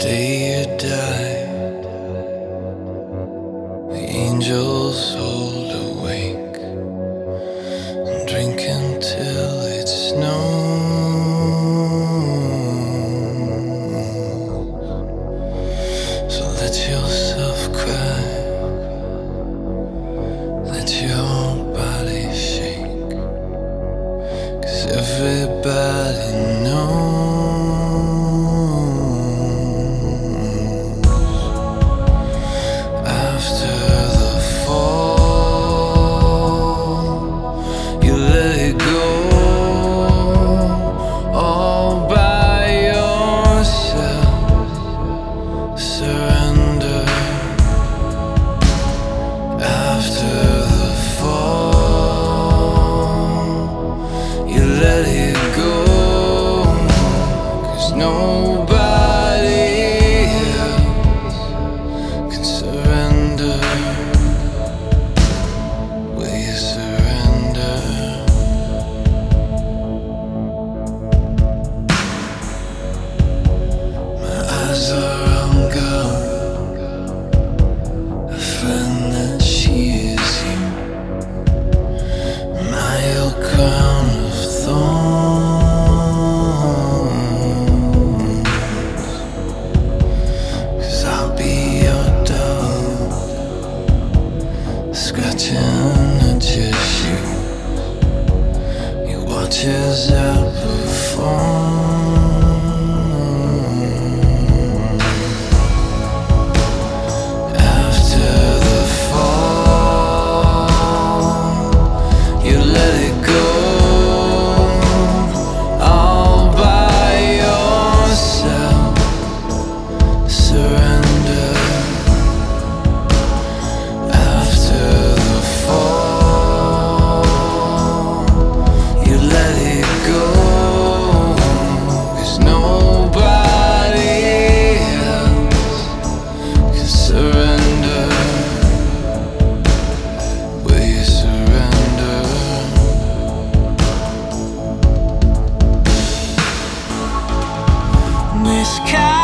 day you die, the angels hold awake and drink until it snows. So let yourself cry, let your body shake, 'cause everybody knows. Scratching at your shoe, you watch as I perform. After the fall, you let it go all by yourself. Surrender. Sky